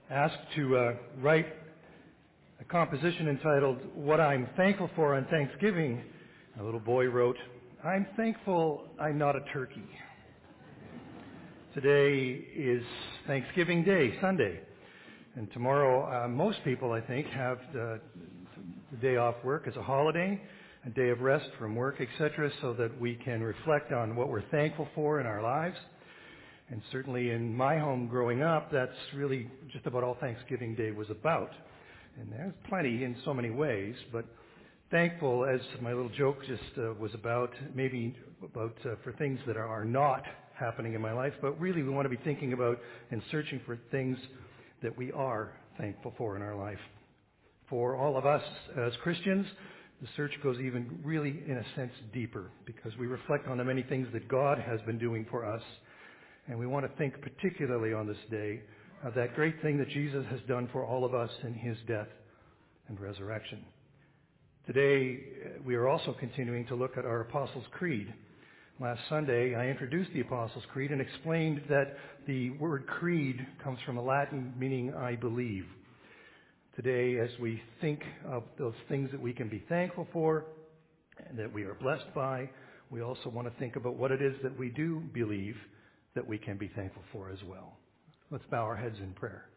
asked to write a composition entitled What I'm Thankful For on Thanksgiving. A little boy wrote, "I'm thankful I'm not a turkey." Today is Thanksgiving Day, Sunday, and tomorrow most people, I think, have the day off work as a holiday, a day of rest from work, etc., so that we can reflect on what we're thankful for in our lives. And certainly in my home growing up, that's really just about all Thanksgiving Day was about. And there's plenty in so many ways, but thankful, as my little joke just was about, maybe about for things that are not happening in my life, but really we want to be thinking about and searching for things that we are thankful for in our life. For all of us as Christians, the search goes even really, in a sense, deeper, because we reflect on the many things that God has been doing for us. And we want to think particularly on this day of that great thing that Jesus has done for all of us in his death and resurrection. Today, we are also continuing to look at our Apostles' Creed. Last Sunday, I introduced the Apostles' Creed and explained that the word creed comes from a Latin meaning I believe. Today, as we think of those things that we can be thankful for and that we are blessed by, we also want to think about what it is that we do believe that we can be thankful for as well. Let's bow our heads in prayer.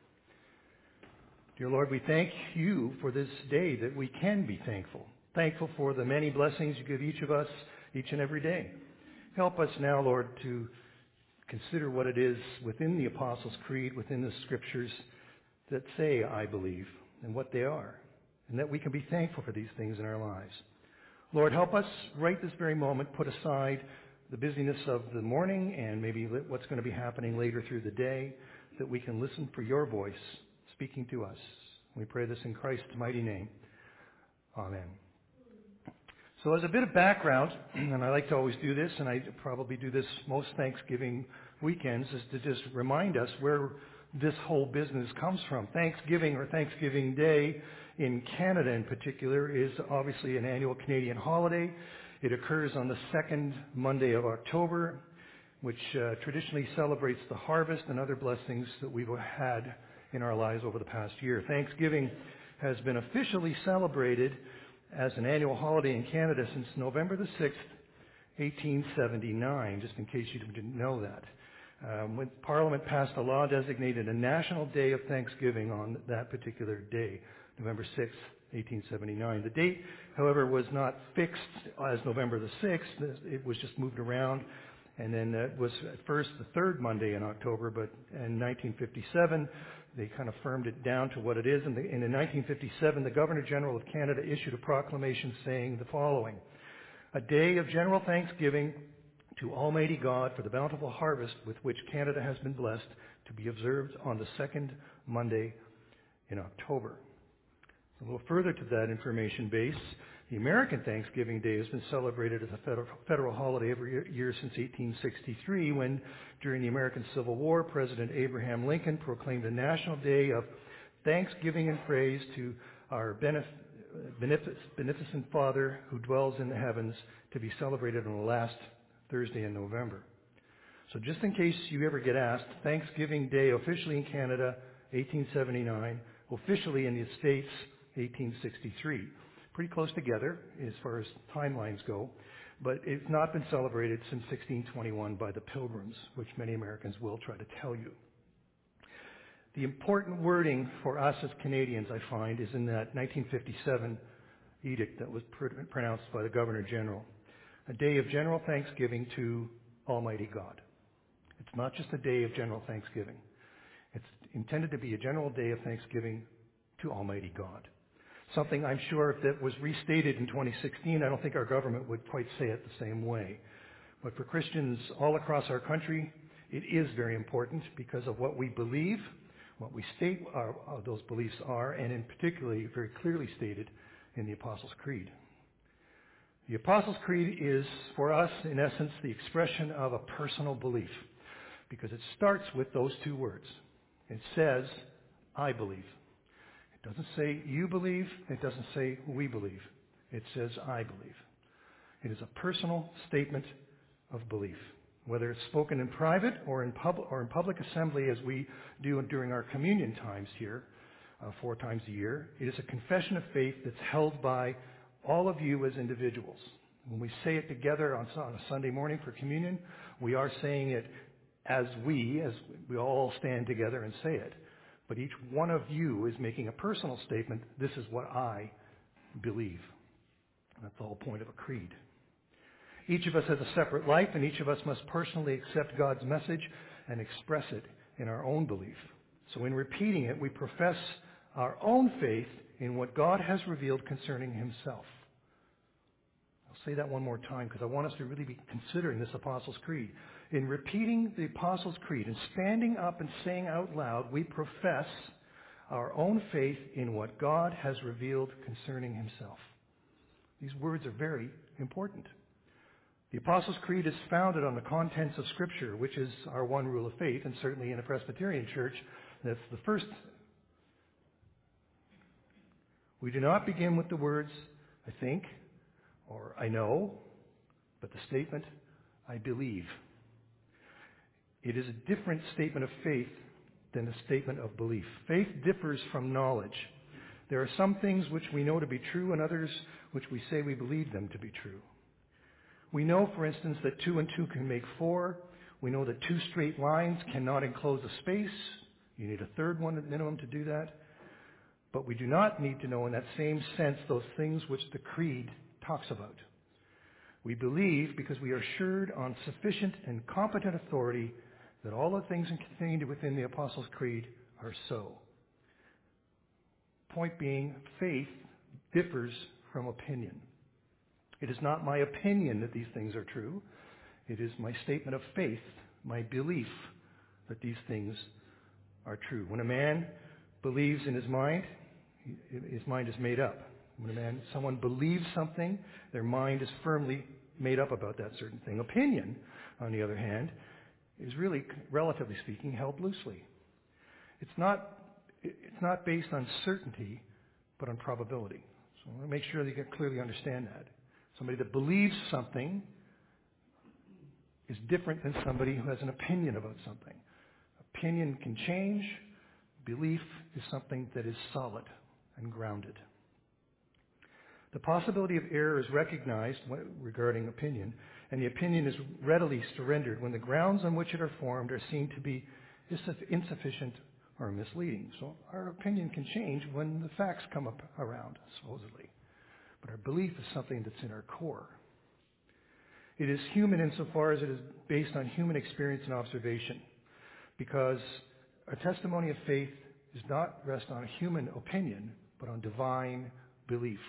Dear Lord, we thank you for this day that we can be thankful. Thankful for the many blessings you give each of us each and every day. Help us now, Lord, to consider what it is within the Apostles' Creed, within the Scriptures that say, I believe, and what they are, and that we can be thankful for these things in our lives. Lord, help us right this very moment put aside the busyness of the morning and maybe what's going to be happening later through the day, that we can listen for your voice speaking to us. We pray this in Christ's mighty name. Amen. So as a bit of background, and I like to always do this, and I probably do this most Thanksgiving weekends, is to just remind us where this whole business comes from. Thanksgiving, or Thanksgiving Day in Canada in particular, is obviously an annual Canadian holiday. It occurs on the second Monday of October, which traditionally celebrates the harvest and other blessings that we've had in our lives over the past year. Thanksgiving has been officially celebrated as an annual holiday in Canada since November the 6th, 1879, just in case you didn't know that. When Parliament passed a law designated a National Day of Thanksgiving on that particular day, November 6th, 1879. The date, however, was not fixed as November the 6th. It was just moved around, and then it was at first the third Monday in October, but in 1957 they kind of firmed it down to what it is. And in 1957, the Governor-General of Canada issued a proclamation saying the following: "A day of general thanksgiving to Almighty God for the bountiful harvest with which Canada has been blessed, to be observed on the second Monday in October." A little further to that information base, the American Thanksgiving Day has been celebrated as a federal holiday every year since 1863, when, during the American Civil War, President Abraham Lincoln proclaimed a national day of thanksgiving and praise to our beneficent Father who dwells in the heavens, to be celebrated on the last Thursday in November. So just in case you ever get asked, Thanksgiving Day officially in Canada, 1879, officially in the States, 1863. Pretty close together as far as timelines go, but it's not been celebrated since 1621 by the Pilgrims, which many Americans will try to tell you. The important wording for us as Canadians, I find, is in that 1957 edict that was pronounced by the Governor-General. A day of general thanksgiving to Almighty God. It's not just a day of general thanksgiving. It's intended to be a general day of thanksgiving to Almighty God. Something I'm sure if that was restated in 2016, I don't think our government would quite say it the same way. But for Christians all across our country, it is very important because of what we believe, what we state those beliefs are, and in particularly very clearly stated in the Apostles' Creed. The Apostles' Creed is, for us, in essence, the expression of a personal belief, because it starts with those two words. It says, I believe. It doesn't say you believe. It doesn't say we believe. It says I believe. It is a personal statement of belief. whether it's spoken in private or in public assembly, as we do during our communion times here, 4 times a year. It is a confession of faith that's held by all of you as individuals. When we say it together on a Sunday morning for communion, we are saying it as we all stand together and say it. But each one of you is making a personal statement. This is what I believe. That's the whole point of a creed. Each of us has a separate life, and each of us must personally accept God's message and express it in our own belief. So in repeating it, we profess our own faith in what God has revealed concerning himself. I'll say that one more time because I want us to really be considering this Apostles' Creed. In repeating the Apostles' Creed and standing up and saying out loud, we profess our own faith in what God has revealed concerning himself. These words are very important. The Apostles' Creed is founded on the contents of Scripture, which is our one rule of faith, and certainly in a Presbyterian church, that's the first. We do not begin with the words, I think, or I know, but the statement, I believe. It is a different statement of faith than a statement of belief. Faith differs from knowledge. There are some things which we know to be true and others which we say we believe them to be true. We know, for instance, that 2 and 2 can make 4. We know that 2 straight lines cannot enclose a space. You need a third one at minimum to do that. But we do not need to know in that same sense those things which the Creed talks about. We believe because we are assured on sufficient and competent authority that all the things contained within the Apostles' Creed are so. Point being, faith differs from opinion. It is not my opinion that these things are true. It is my statement of faith, my belief that these things are true. When a man believes in his mind is made up. When someone believes something, their mind is firmly made up about that certain thing. Opinion, on the other hand, is really, relatively speaking, held loosely. It's not based on certainty, but on probability. So I want to make sure that you can clearly understand that. Somebody that believes something is different than somebody who has an opinion about something. Opinion can change. Belief is something that is solid and grounded. The possibility of error is recognized regarding opinion, and the opinion is readily surrendered when the grounds on which it are formed are seen to be insufficient or misleading. So our opinion can change when the facts come up around, supposedly. But our belief is something that's in our core. It is human insofar as it is based on human experience and observation, because a testimony of faith does not rest on a human opinion, but on divine belief.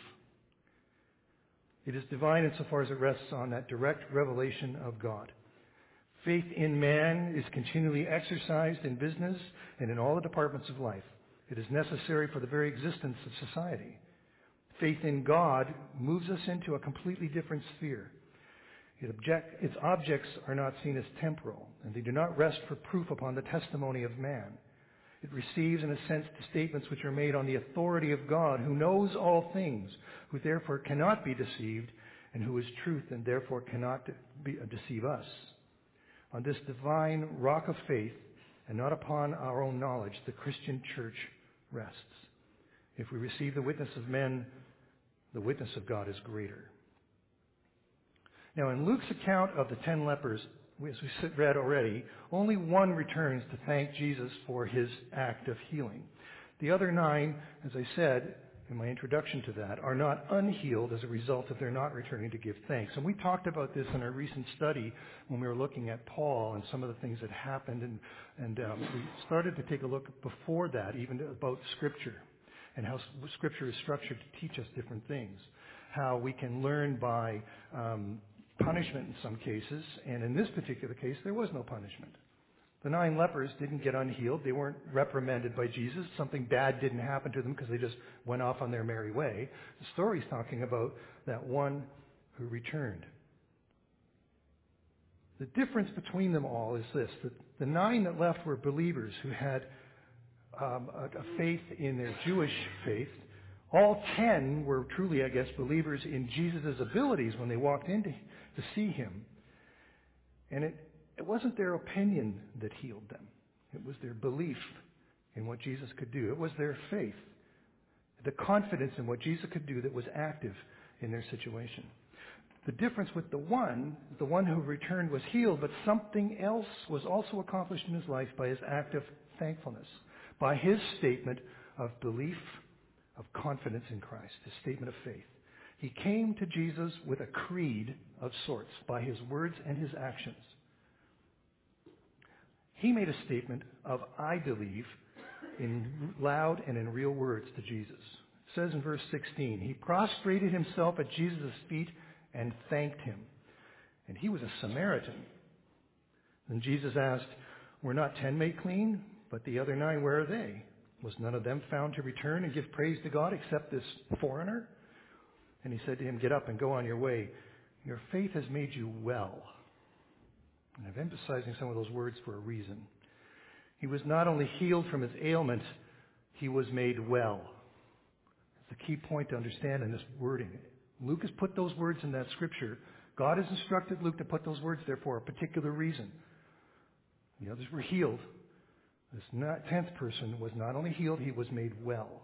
It is divine insofar as it rests on that direct revelation of God. Faith in man is continually exercised in business and in all the departments of life. It is necessary for the very existence of society. Faith in God moves us into a completely different sphere. Its objects are not seen as temporal, and they do not rest for proof upon the testimony of man. It receives, in a sense, the statements which are made on the authority of God, who knows all things, who therefore cannot be deceived, and who is truth and therefore cannot deceive us. On this divine rock of faith, and not upon our own knowledge, the Christian church rests. If we receive the witness of men, the witness of God is greater. Now, in Luke's account of the 10 lepers, as we read already, only one returns to thank Jesus for his act of healing. The other 9, as I said in my introduction to that, are not unhealed as a result of their not returning to give thanks. And we talked about this in our recent study when we were looking at Paul and some of the things that happened. And we started to take a look before that, even about Scripture, and how Scripture is structured to teach us different things. How we can learn by punishment in some cases, and in this particular case, there was no punishment. The 9 lepers didn't get unhealed. They weren't reprimanded by Jesus. Something bad didn't happen to them because they just went off on their merry way. The story's talking about that one who returned. The difference between them all is this, that the 9 that left were believers who had a faith in their Jewish faith. All 10 were truly, I guess, believers in Jesus' abilities when they walked in to see him. And It wasn't their opinion that healed them. It was their belief in what Jesus could do. It was their faith, the confidence in what Jesus could do that was active in their situation. The difference with the one who returned was healed, but something else was also accomplished in his life by his act of thankfulness, by his statement of belief, of confidence in Christ, his statement of faith. He came to Jesus with a creed of sorts by his words and his actions. He made a statement of, I believe, in loud and in real words to Jesus. It says in verse 16, he prostrated himself at Jesus' feet and thanked him. And he was a Samaritan. Then Jesus asked, were not 10 made clean? But the other 9, where are they? Was none of them found to return and give praise to God except this foreigner? And he said to him, get up and go on your way. Your faith has made you well. And I'm emphasizing some of those words for a reason. He was not only healed from his ailment, he was made well. It's a key point to understand in this wording. Luke has put those words in that scripture. God has instructed Luke to put those words there for a particular reason. The others were healed. This 10th person was not only healed, he was made well.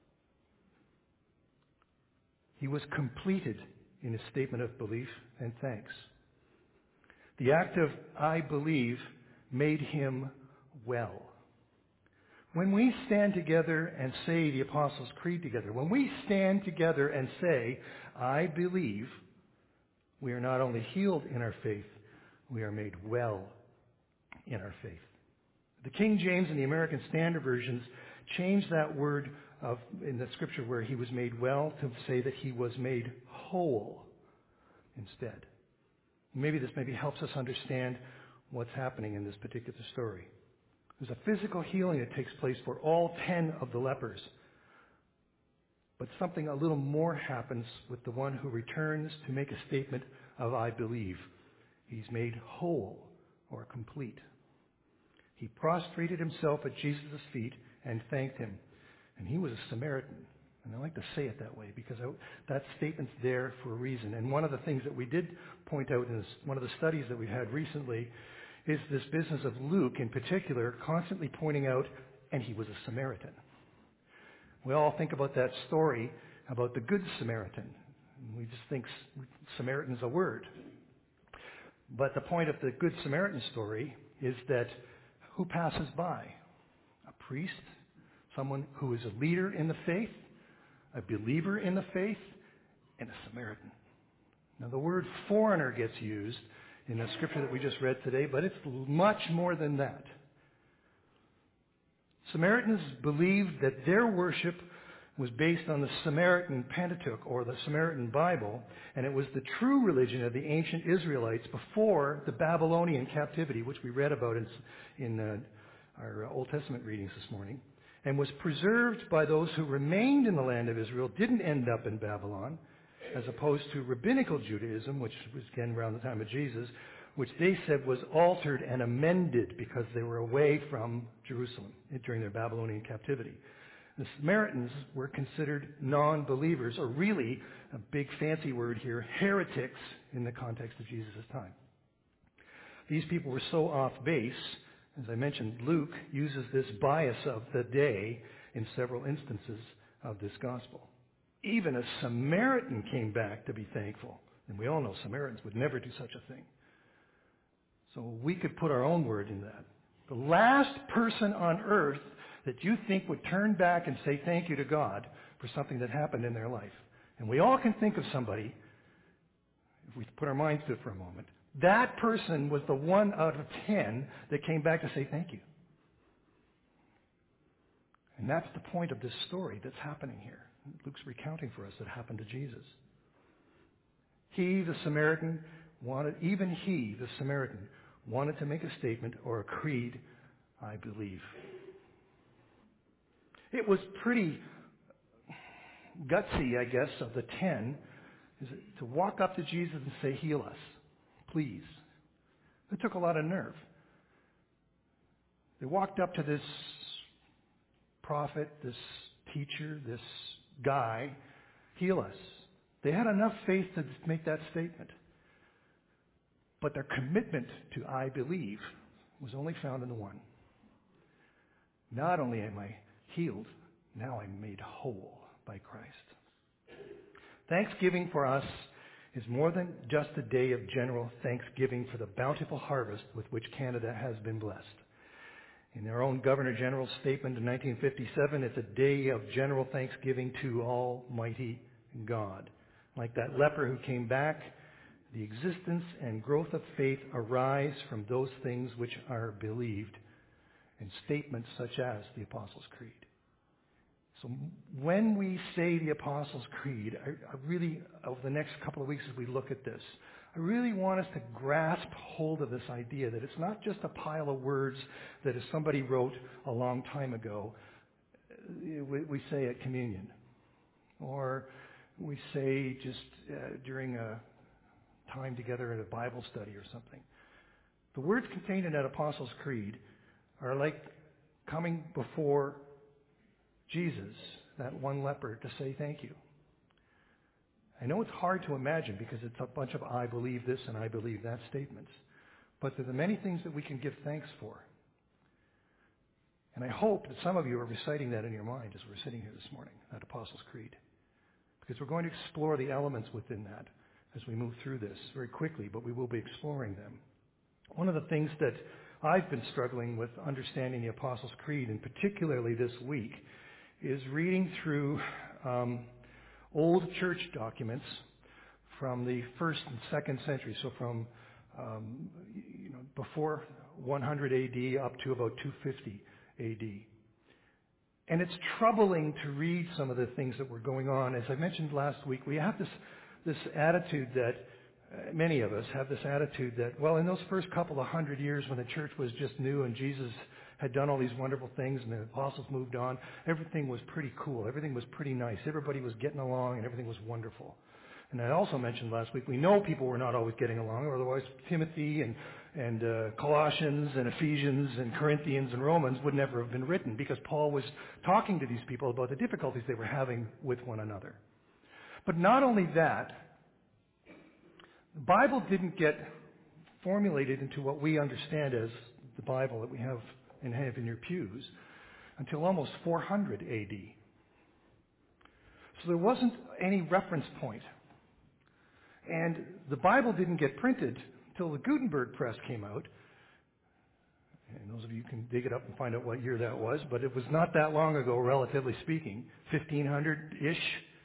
He was completed in his statement of belief and thanks. The act of I believe made him well. When we stand together and say the Apostles' Creed together, when we stand together and say, I believe, we are not only healed in our faith, we are made well in our faith. The King James and the American Standard Versions changed that word in the scripture where he was made well to say that he was made whole instead. Maybe this helps us understand what's happening in this particular story. There's a physical healing that takes place for all 10 of the lepers. But something a little more happens with the one who returns to make a statement of I believe. He's made whole or complete. He prostrated himself at Jesus' feet and thanked him. And he was a Samaritan. And I like to say it that way because that statement's there for a reason. And one of the things that we did point out in one of the studies that we've had recently is this business of Luke in particular constantly pointing out, and he was a Samaritan. We all think about that story about the Good Samaritan. We just think Samaritan's a word. But the point of the Good Samaritan story is that who passes by? A priest, someone who is a leader in the faith, a believer in the faith, and a Samaritan. Now the word foreigner gets used in the scripture that we just read today, but it's much more than that. Samaritans believed that their worship was based on the Samaritan Pentateuch or the Samaritan Bible, and it was the true religion of the ancient Israelites before the Babylonian captivity, which we read about in our Old Testament readings this morning, and was preserved by those who remained in the land of Israel, didn't end up in Babylon, as opposed to rabbinical Judaism, which was again around the time of Jesus, which they said was altered and amended because they were away from Jerusalem during their Babylonian captivity. The Samaritans were considered non-believers, or really, a big fancy word here, heretics in the context of Jesus' time. These people were so off base. As I mentioned, Luke uses this bias of the day in several instances of this gospel. Even a Samaritan came back to be thankful. And we all know Samaritans would never do such a thing. So we could put our own word in that. The last person on earth that you think would turn back and say thank you to God for something that happened in their life. And we all can think of somebody, if we put our minds to it for a moment, that person was the 1 out of 10 that came back to say thank you. And that's the point of this story that's happening here. Luke's recounting for us that happened to Jesus. He, the Samaritan, wanted to make a statement or a creed, I believe. It was pretty gutsy, I guess, of the 10, to walk up to Jesus and say, heal us, please. It took a lot of nerve. They walked up to this prophet, this teacher, this guy, heal us. They had enough faith to make that statement. But their commitment to I believe was only found in the one. Not only am I healed, now I'm made whole by Christ. Thanksgiving for us is more than just a day of general thanksgiving for the bountiful harvest with which Canada has been blessed. In their own Governor General's statement in 1957, it's a day of general thanksgiving to Almighty God. Like that leper who came back, the existence and growth of faith arise from those things which are believed, in statements such as the Apostles' Creed. So when we say the Apostles' Creed, I really, over the next couple of weeks as we look at this, I really want us to grasp hold of this idea that it's not just a pile of words that if somebody wrote a long time ago, we say at communion, or we say just during a time together at a Bible study or something. The words contained in that Apostles' Creed are like coming before Jesus, that one leper, to say thank you. I know it's hard to imagine because it's a bunch of I believe this and I believe that statements. But there are many things that we can give thanks for. And I hope that some of you are reciting that in your mind as we're sitting here this morning, that Apostles' Creed. Because we're going to explore the elements within that as we move through this very quickly, but we will be exploring them. One of the things that I've been struggling with understanding the Apostles' Creed, and particularly this week, is reading through old church documents from the 1st and 2nd century, so from before 100 AD up to about 250 AD. And it's troubling to read some of the things that were going on. As I mentioned last week, we have this attitude that many of us have this attitude that, well, in those first couple of 100 years when the church was just new and Jesus had done all these wonderful things and the apostles moved on, everything was pretty cool. Everything was pretty nice. Everybody was getting along and everything was wonderful. And I also mentioned last week, we know people were not always getting along, or otherwise Timothy and Colossians and Ephesians and Corinthians and Romans would never have been written, because Paul was talking to these people about the difficulties they were having with one another. But not only that, the Bible didn't get formulated into what we understand as the Bible that we have in your pews until almost 400 AD. So there wasn't any reference point. And the Bible didn't get printed until the Gutenberg press came out. And those of you can dig it up and find out what year that was, but it was not that long ago, relatively speaking, 1500-ish.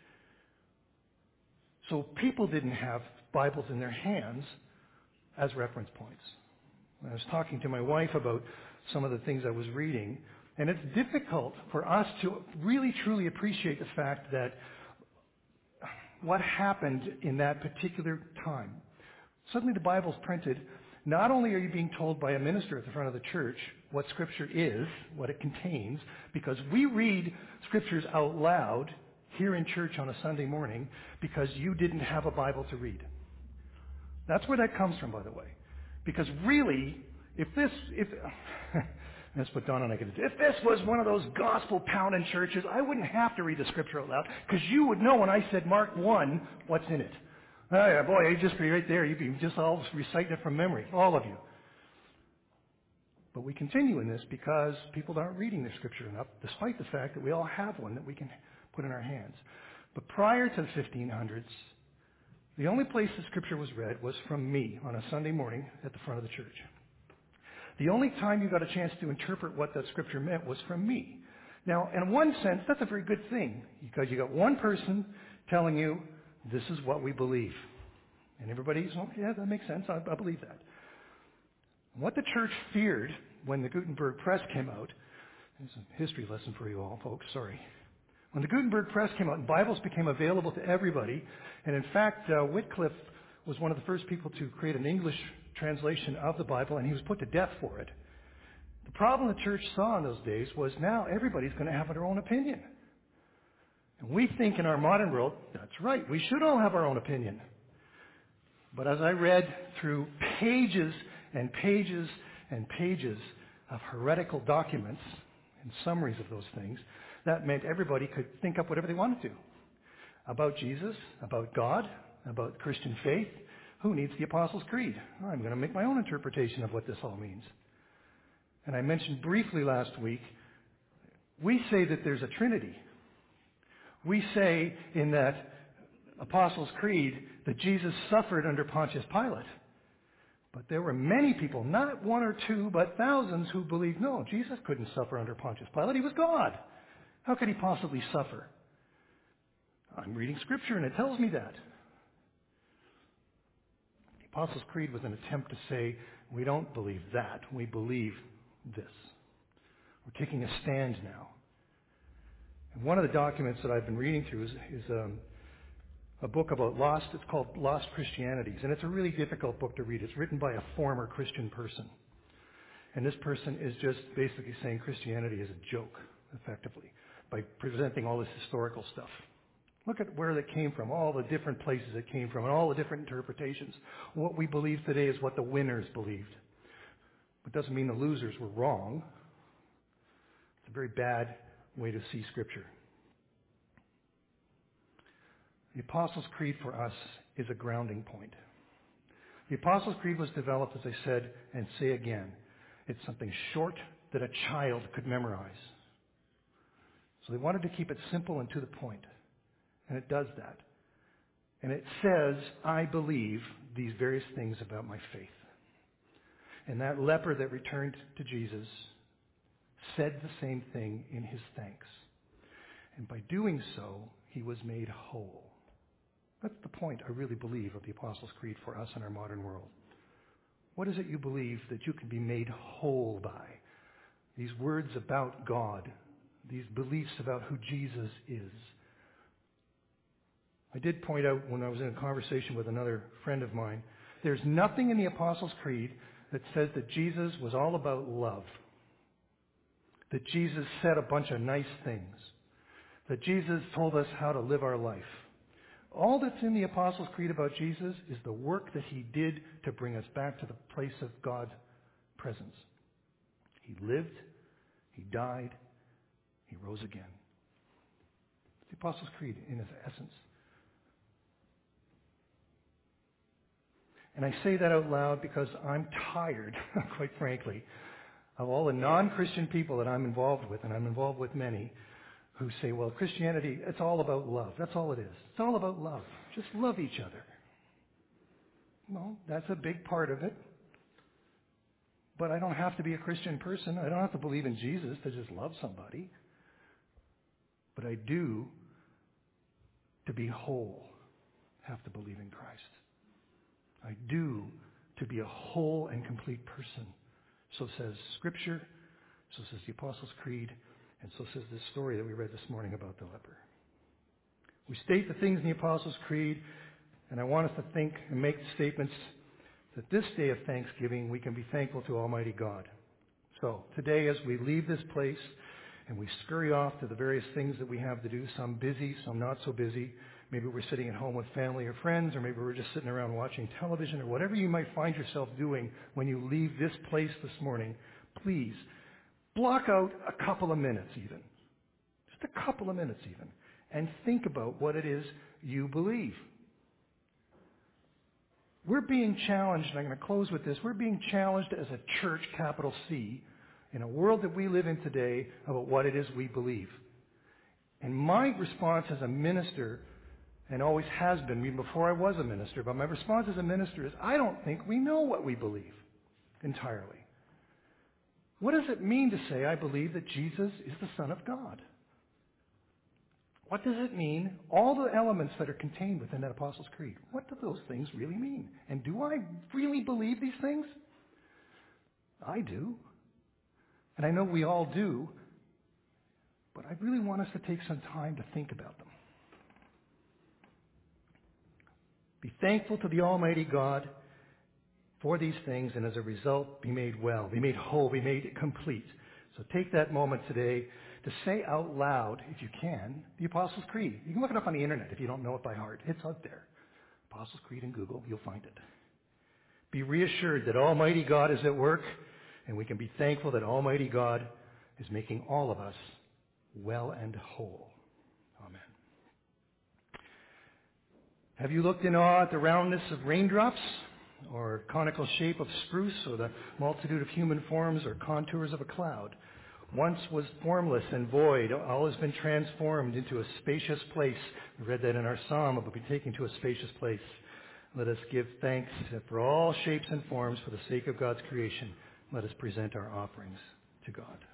So people didn't have Bibles in their hands as reference points. I was talking to my wife about some of the things I was reading, and it's difficult for us to really truly appreciate the fact that what happened in that particular time. Suddenly the Bible's printed. Not only are you being told by a minister at the front of the church what Scripture is, what it contains, because we read Scriptures out loud here in church on a Sunday morning because you didn't have a Bible to read. That's where that comes from, by the way. Because really, that's what Don and I could do. If this was one of those gospel-pounding churches, I wouldn't have to read the Scripture out loud, because you would know when I said Mark 1, what's in it. Oh, yeah, boy, you'd just be right there. You'd be just all reciting it from memory, all of you. But we continue in this because people aren't reading the Scripture enough, despite the fact that we all have one that we can put in our hands. But prior to the 1500s, the only place the Scripture was read was from me on a Sunday morning at the front of the church. The only time you got a chance to interpret what that Scripture meant was from me. Now, in one sense, that's a very good thing, because you got one person telling you, this is what we believe. And everybody's, oh, yeah, that makes sense. I believe that. What the church feared when the Gutenberg press came out, it's a history lesson for you all, folks, sorry. When the Gutenberg press came out and Bibles became available to everybody, and in fact, Wycliffe was one of the first people to create an English translation of the Bible, and he was put to death for it. The problem the church saw in those days was now everybody's going to have their own opinion. And we think in our modern world, that's right, we should all have our own opinion. But as I read through pages and pages and pages of heretical documents and summaries of those things, that meant everybody could think up whatever they wanted to. About Jesus, about God, about Christian faith, Who needs the Apostles' Creed? I'm going to make my own interpretation of what this all means. And I mentioned briefly last week, we say that there's a Trinity. We say in that Apostles' Creed that Jesus suffered under Pontius Pilate. But there were many people, not one or two, but thousands who believed, no, Jesus couldn't suffer under Pontius Pilate. He was God. How could he possibly suffer? I'm reading Scripture and it tells me that. The Apostles' Creed was an attempt to say, we don't believe that. We believe this. We're taking a stand now. And one of the documents that I've been reading through is a book about lost, it's called Lost Christianities. And it's a really difficult book to read. It's written by a former Christian person. And this person is just basically saying Christianity is a joke, effectively, by presenting all this historical stuff. Look at where it came from, all the different places it came from, and all the different interpretations. What we believe today is what the winners believed. It doesn't mean the losers were wrong. It's a very bad way to see Scripture. The Apostles' Creed for us is a grounding point. The Apostles' Creed was developed, as I said, and say again, it's something short that a child could memorize. So they wanted to keep it simple and to the point. And it does that. And it says, I believe these various things about my faith. And that leper that returned to Jesus said the same thing in his thanks. And by doing so, he was made whole. That's the point, I really believe, of the Apostles' Creed for us in our modern world. What is it you believe that you can be made whole by? These words about God, these beliefs about who Jesus is. I did point out when I was in a conversation with another friend of mine, there's nothing in the Apostles' Creed that says that Jesus was all about love, that Jesus said a bunch of nice things, that Jesus told us how to live our life. All that's in the Apostles' Creed about Jesus is the work that he did to bring us back to the place of God's presence. He lived, he died, he rose again. It's the Apostles' Creed in its essence. And I say that out loud because I'm tired, quite frankly, of all the non-Christian people that I'm involved with, and I'm involved with many, who say, well, Christianity, it's all about love. That's all it is. It's all about love. Just love each other. Well, that's a big part of it. But I don't have to be a Christian person. I don't have to believe in Jesus to just love somebody. But I do, to be whole, have to believe in Christ. I do, to be a whole and complete person. So says Scripture, so says the Apostles' Creed, and so says this story that we read this morning about the leper. We state the things in the Apostles' Creed, and I want us to think and make statements that this day of Thanksgiving we can be thankful to Almighty God. So today as we leave this place and we scurry off to the various things that we have to do, some busy, some not so busy, maybe we're sitting at home with family or friends, or maybe we're just sitting around watching television, or whatever you might find yourself doing when you leave this place this morning, please block out a couple of minutes even. Just a couple of minutes even. And think about what it is you believe. We're being challenged, and I'm going to close with this, we're being challenged as a church, capital C, in a world that we live in today about what it is we believe. And my response as a minister, and always has been, even before I was a minister, but my response as a minister is, I don't think we know what we believe entirely. What does it mean to say, I believe that Jesus is the Son of God? What does it mean? All the elements that are contained within that Apostles' Creed, what do those things really mean? And do I really believe these things? I do. And I know we all do. But I really want us to take some time to think about them. Be thankful to the Almighty God for these things, and as a result, be made well, be made whole, be made complete. So take that moment today to say out loud, if you can, the Apostles' Creed. You can look it up on the internet if you don't know it by heart. It's out there. Apostles' Creed in Google, you'll find it. Be reassured that Almighty God is at work, and we can be thankful that Almighty God is making all of us well and whole. Amen. Have you looked in awe at the roundness of raindrops, or conical shape of spruce, or the multitude of human forms or contours of a cloud? Once was formless and void. All has been transformed into a spacious place. We read that in our psalm about being taken to a spacious place. Let us give thanks for all shapes and forms for the sake of God's creation. Let us present our offerings to God.